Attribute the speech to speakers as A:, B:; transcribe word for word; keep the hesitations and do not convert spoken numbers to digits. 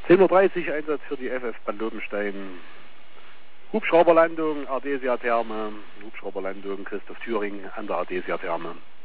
A: zehn Uhr dreißig Einsatz für die F F Bad Lobenstein. Hubschrauberlandung Ardesia Therme, Hubschrauberlandung Christoph Thüring an der Ardesia Therme.